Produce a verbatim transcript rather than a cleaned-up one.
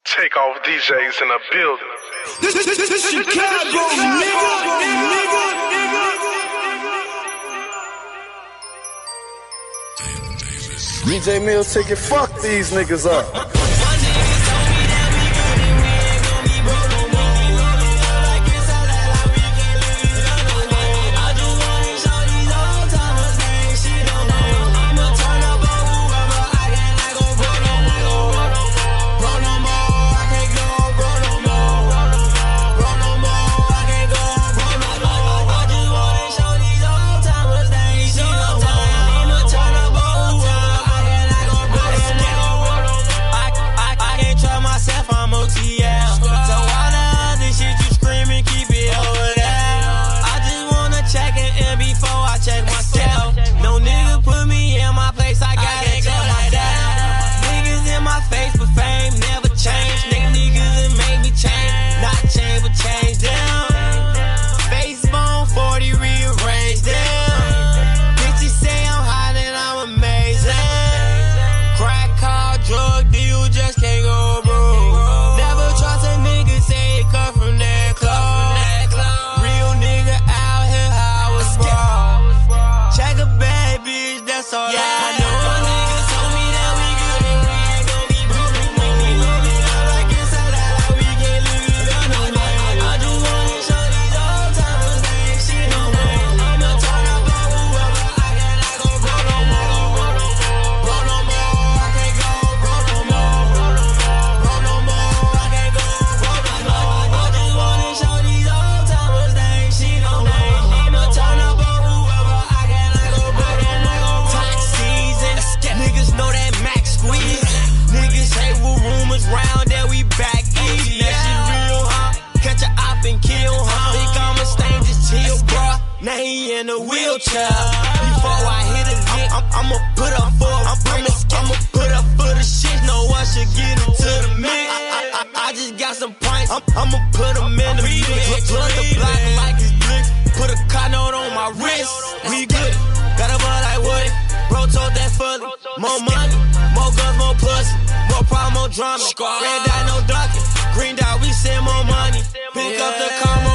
Take off D Js in the building. This, this, this, this Chicago, nigga, nigga, nigga. D J Mill ticket, fuck these niggas up. In a wheelchair. Before I hit a lick, I'm, I'm, I'ma put up for I'm, I'm, I'ma put up for the shit. No one should get into the mix. I, I, I just got some pints. I'm, I'ma put them in the mix. Plug the block like it's blick. Put a car note on my wrist. We good. Got a bud like Woody. Bro told that fully. More money, more guns, more pussy, more problem, more drama. Red dot, no ducking. Green dot, we send more money. Pick up the car.